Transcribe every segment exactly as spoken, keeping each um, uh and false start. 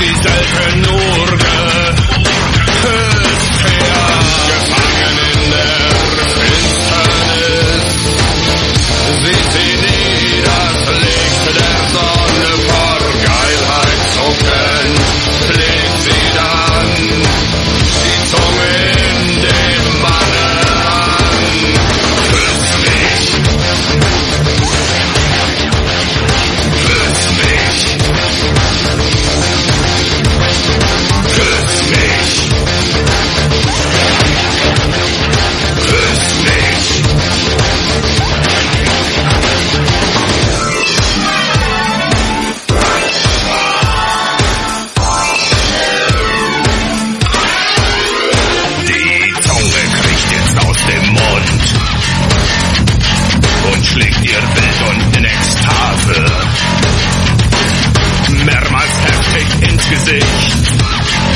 sie selten nur geküsst her. Gefangen in der Finsternis sieht sie nie das Licht der Sonne. Vor Geilheit zuckend legt sie dann die Zunge in dem Manne an. Küss mich, küss mich, küss mich, küss mich. Die Zunge kriecht jetzt aus dem Mund und schlägt ihr wild und in Ekstase mehrmals heftig ins Gesicht.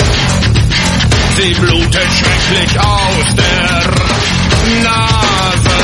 Sie blutet schrecklich aus der Nase.